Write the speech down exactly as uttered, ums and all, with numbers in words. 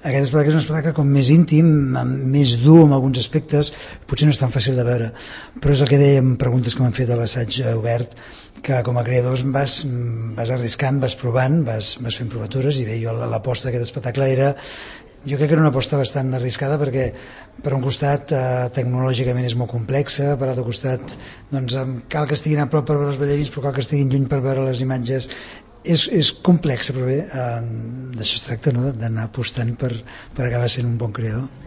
Aquest espectacle és un espectacle com més íntim, més dur en alguns aspectes, potser no és tan fàcil de veure, però és el que dèiem, preguntes que m'han fet a l'assaig obert, que com a creadors vas, vas arriscant, vas provant, vas, vas fent provatures, i bé, jo l'aposta d'aquest espectacle era, jo crec que era una aposta bastant arriscada, perquè per un costat eh, tecnològicament és molt complexa, per l'altre costat doncs, cal que estiguin a prop per veure els ballarins, però cal que estiguin lluny per veure les imatges. És, és complex, però bé, eh, d'això es tracta, no? D'anar apostant per, per acabar sent un bon creador.